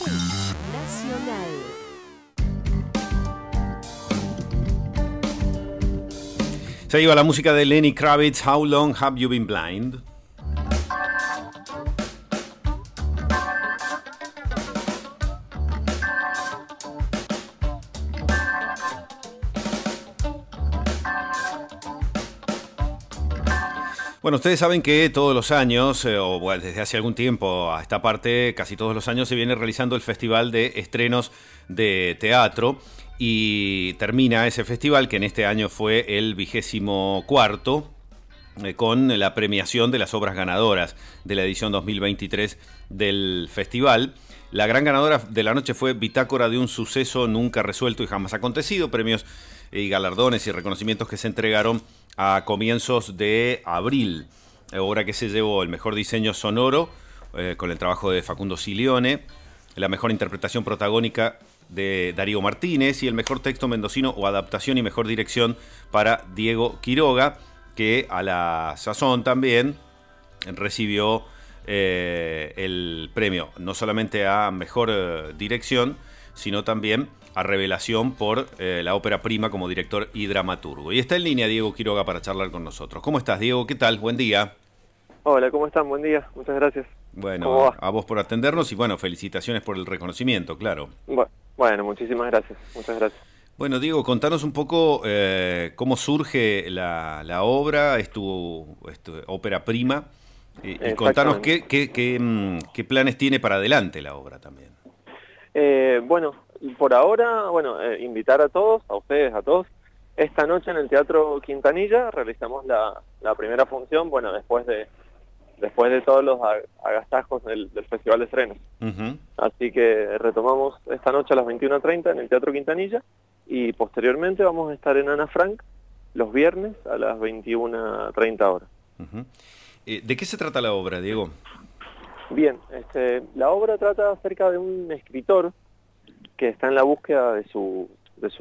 Nacional. Se iba la música de Lenny Kravitz, How Long Have You Been Blind? Bueno, ustedes saben que todos los años, o bueno, desde hace algún tiempo a esta parte, casi todos los años se viene realizando el Festival de Estrenos de Teatro y termina ese festival, que en este año fue el 24º, con la premiación de las obras ganadoras de la edición 2023 del festival. La gran ganadora de la noche fue Bitácora de un suceso nunca resuelto y jamás acontecido, premios y galardones y reconocimientos que se entregaron a comienzos de abril, obra que se llevó el mejor diseño sonoro con el trabajo de Facundo Silione, la mejor interpretación protagónica de Darío Martínez y el mejor texto mendocino o adaptación y mejor dirección para Diego Quiroga, que a la sazón también recibió el premio no solamente a mejor dirección, sino también a revelación por la ópera prima como director y dramaturgo. Y está en línea Diego Quiroga para charlar con nosotros. ¿Cómo estás, Diego? ¿Qué tal? Buen día. Hola, ¿cómo están? Buen día, muchas gracias. Bueno, a vos por atendernos y bueno, felicitaciones por el reconocimiento, claro. Bueno, muchísimas gracias, muchas gracias. Bueno, Diego, contanos un poco cómo surge la obra, es tu ópera prima, y contanos qué planes tiene para adelante la obra también. Bueno, por ahora, invitar a todos, a ustedes, a todos. Esta noche en el Teatro Quintanilla realizamos la primera función, bueno, después de todos los agastajos del Festival de Estrenos. Uh-huh. Así que retomamos esta noche a las 21:30 en el Teatro Quintanilla y posteriormente vamos a estar en Ana Frank los viernes a las 21:30 horas. Uh-huh. ¿De qué se trata la obra, Diego? Bien, la obra trata acerca de un escritor que está en la búsqueda de su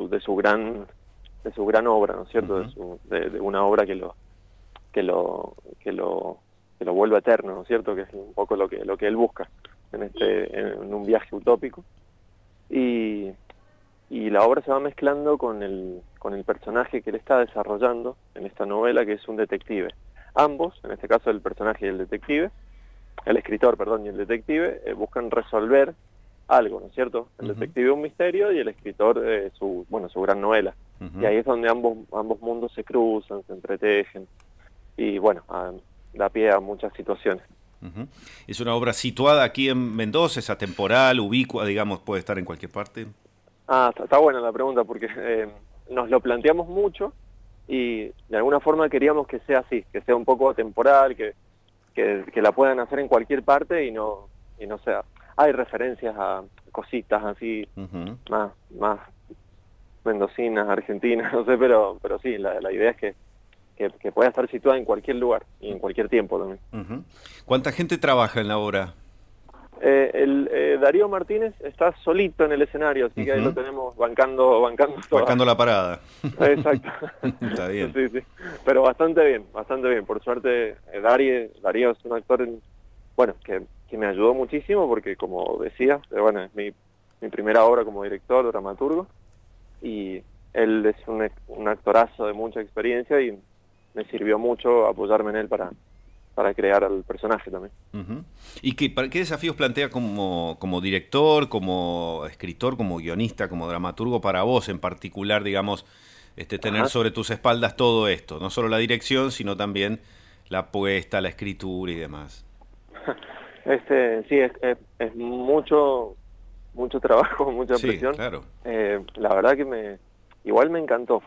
gran obra, ¿no es cierto? Uh-huh. de una obra que lo vuelva eterno, ¿no es cierto? Que es un poco lo que él busca en un viaje utópico. Y la obra se va mezclando con el personaje que él está desarrollando en esta novela, que es un detective. Ambos, en este caso el personaje y el escritor, y el detective, buscan resolver algo, ¿no es cierto? El detective un misterio y el escritor su gran novela. Uh-huh. Y ahí es donde ambos mundos se cruzan, se entretejen y da pie a muchas situaciones. Uh-huh. ¿Es una obra situada aquí en Mendoza, es atemporal, ubicua, digamos, puede estar en cualquier parte? Está buena la pregunta porque nos lo planteamos mucho y de alguna forma queríamos que sea así, que sea un poco atemporal, que la puedan hacer en cualquier parte y no sea. Hay referencias a cositas así, uh-huh, más mendocinas, argentinas, no sé, pero sí, la idea es que pueda estar situada en cualquier lugar y en cualquier tiempo también. Uh-huh. ¿Cuánta gente trabaja en la obra? Darío Martínez está solito en el escenario, así, uh-huh, que ahí lo tenemos bancando la parada. Exacto. Está bien. Sí. Pero bastante bien. Por suerte, Darío es un actor que me ayudó muchísimo porque, como decía, es mi primera obra como director, dramaturgo, y él es un actorazo de mucha experiencia y me sirvió mucho apoyarme en él para crear al personaje también. Uh-huh. ¿Y qué desafíos plantea como director, como escritor, como guionista, como dramaturgo para vos en particular, digamos, tener, ajá, sobre tus espaldas todo esto? No solo la dirección, sino también la apuesta, la escritura y demás. Sí, es mucho trabajo, mucha presión. Claro. La verdad que igual me encantó,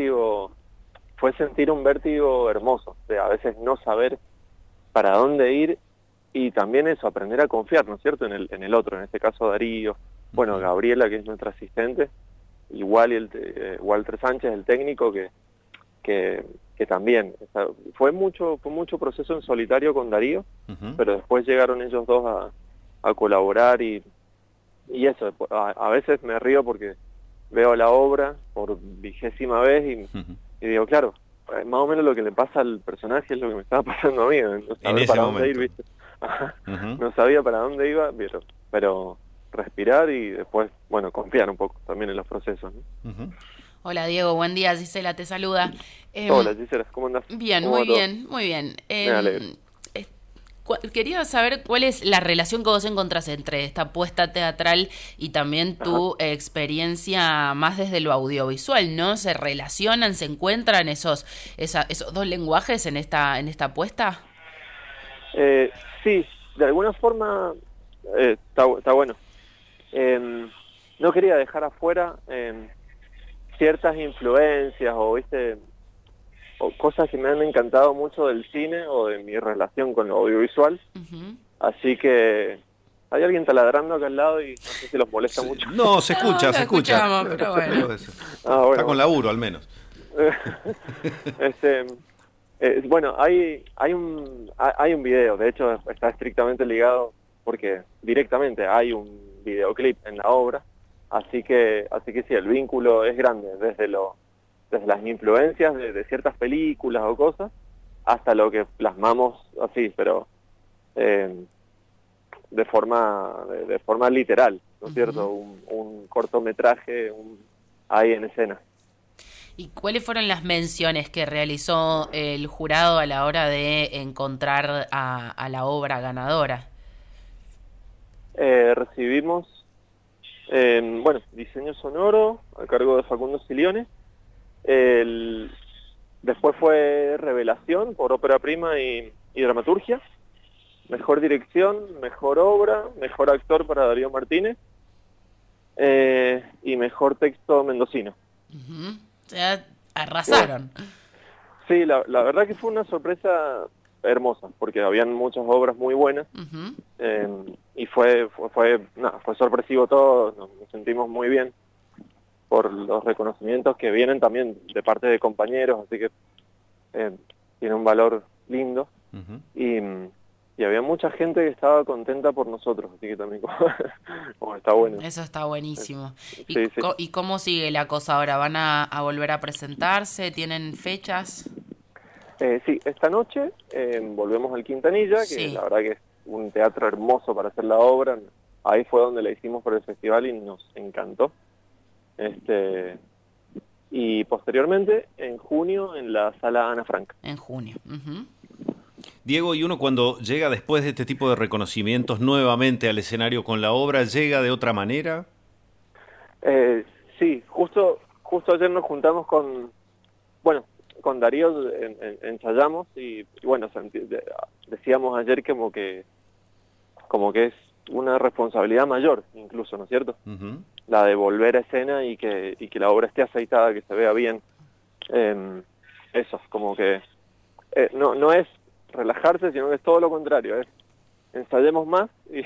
fue sentir un vértigo hermoso, a veces no saber para dónde ir y también eso, aprender a confiar, ¿no es cierto?, en el otro, en este caso Darío, uh-huh, Gabriela, que es nuestra asistente, igual Walter Sánchez, el técnico, que también, fue mucho proceso en solitario con Darío, uh-huh, pero después llegaron ellos dos a colaborar y eso, a veces me río porque veo la obra por 20ª vez y digo, claro, más o menos lo que le pasa al personaje es lo que me estaba pasando a mí, no sabía para dónde ir, ¿viste? Uh-huh. No sabía para dónde iba, pero respirar y después, bueno, confiar un poco también en los procesos, ¿no? Ujú. Hola Diego, buen día, Gisela te saluda. Hola, Gisela, ¿cómo andás? Bien, ¿Cómo muy va todo? bien, muy bien. Me alegro. Quería saber cuál es la relación que vos encontrás entre esta apuesta teatral y también tu experiencia más desde lo audiovisual, ¿no? ¿Se relacionan, se encuentran esos dos lenguajes en esta apuesta? Sí, de alguna forma está bueno. No quería dejar afuera ciertas influencias o, viste, o cosas que me han encantado mucho del cine o de mi relación con lo audiovisual. Uh-huh. Así que hay alguien taladrando acá al lado y no sé si los molesta mucho. No, se escucha, No, se lo escucha. escuchamos, pero bueno. Bueno. Está con laburo, al menos. Bueno, hay un video, de hecho está estrictamente ligado porque directamente hay un videoclip en la obra, así que sí, el vínculo es grande desde las influencias de ciertas películas o cosas hasta lo que plasmamos así, pero de forma literal, ¿no es cierto? Un cortometraje ahí en escena. ¿Y cuáles fueron las menciones que realizó el jurado a la hora de encontrar a la obra ganadora? Recibimos, diseño sonoro a cargo de Facundo Silione. Después fue revelación por ópera prima y dramaturgia. Mejor dirección, mejor obra, mejor actor para Darío Martínez y mejor texto mendocino. Uh-huh. O sea, arrasaron. Sí, la verdad que fue una sorpresa hermosa, porque habían muchas obras muy buenas. Uh-huh. Y fue sorpresivo todo, nos sentimos muy bien por los reconocimientos que vienen también de parte de compañeros, así que tiene un valor lindo. Uh-huh. Y había mucha gente que estaba contenta por nosotros, así que también como está bueno. Eso está buenísimo. Sí. ¿Y cómo sigue la cosa ahora? ¿Van a volver a presentarse? ¿Tienen fechas? Sí, esta noche volvemos al Quintanilla, que la verdad que es un teatro hermoso para hacer la obra. Ahí fue donde la hicimos por el festival y nos encantó. Y posteriormente, en junio, en la Sala Ana Frank. En junio. Uh-huh. Diego, y uno cuando llega después de este tipo de reconocimientos nuevamente al escenario con la obra, ¿llega de otra manera? Sí, justo ayer nos juntamos con Darío, ensayamos y bueno, decíamos ayer como que es una responsabilidad mayor incluso, ¿no es cierto? Uh-huh. La de volver a escena y que la obra esté aceitada, que se vea bien. Eso, como que no es relajarse, sino que es todo lo contrario, es ensayemos más y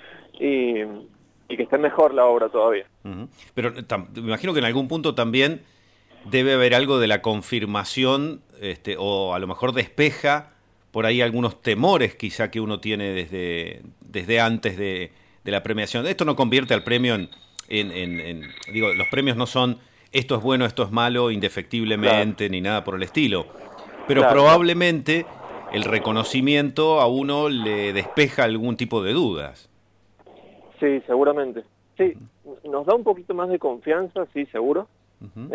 que esté mejor la obra todavía. Uh-huh. Pero me imagino que en algún punto también debe haber algo de la confirmación, o a lo mejor despeja por ahí algunos temores quizá que uno tiene desde antes de la premiación. Esto no convierte al premio digo, los premios no son esto es bueno, esto es malo, indefectiblemente, ni nada por el estilo. Pero probablemente el reconocimiento a uno le despeja algún tipo de dudas. Sí, seguramente. Sí, nos da un poquito más de confianza, sí, seguro. Uh-huh.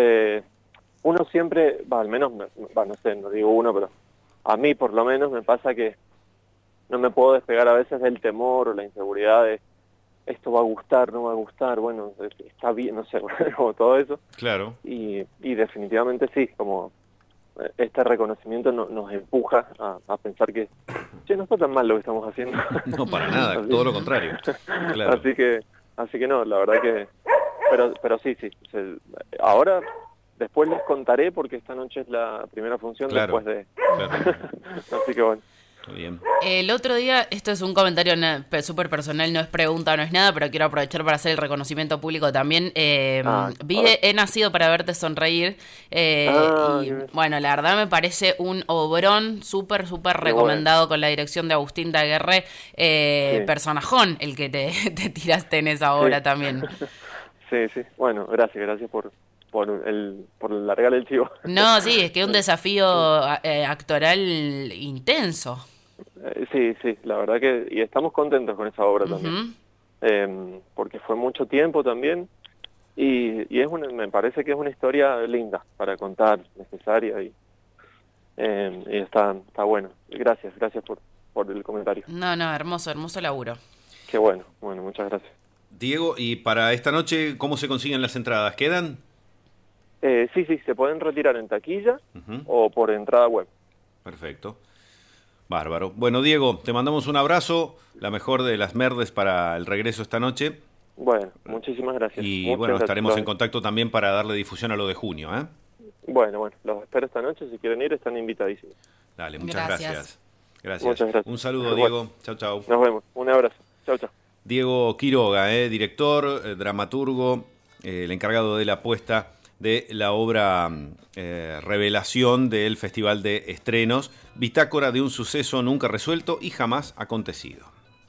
Uno siempre, al menos, no sé, no digo uno, pero a mí por lo menos me pasa que no me puedo despegar a veces del temor o la inseguridad de esto va a gustar, no va a gustar, bueno, está bien, no sé, como todo eso. Claro. Y definitivamente sí, como este reconocimiento nos empuja a pensar que no está tan mal lo que estamos haciendo. No, para nada, todo lo contrario. Claro. Así que no, la verdad que pero sí, ahora después les contaré porque esta noche es la primera función después de así que bueno. Bien. El otro día, esto es un comentario súper personal, no es pregunta, no es nada, pero quiero aprovechar para hacer el reconocimiento público también. He nacido para verte sonreír y bueno, la verdad me parece un obrón súper recomendado con la dirección de Agustín Daguerre, personajón el que te tiraste en esa obra también. Sí, bueno, gracias por largar el chivo. No, sí, es que es un desafío actoral intenso. Sí, la verdad que y estamos contentos con esa obra también. porque fue mucho tiempo también, y me parece que es una historia linda para contar, necesaria, y está bueno. Gracias por el comentario. No, hermoso laburo. Qué bueno, muchas gracias. Diego, y para esta noche, ¿cómo se consiguen las entradas? ¿Quedan? Sí, se pueden retirar en taquilla o por entrada web. Perfecto. Bárbaro. Bueno, Diego, te mandamos un abrazo, la mejor de las merdes para el regreso esta noche. Bueno, muchísimas gracias. Y bueno, estaremos en contacto también para darle difusión a lo de junio, ¿eh? Bueno, los espero esta noche, si quieren ir están invitadísimos. Dale, muchas gracias. Muchas gracias. Un saludo, Diego. Chau. Nos vemos. Un abrazo. Chau. Diego Quiroga, director, dramaturgo, el encargado de la puesta de la obra Revelación del Festival de Estrenos, bitácora de un suceso nunca resuelto y jamás acontecido.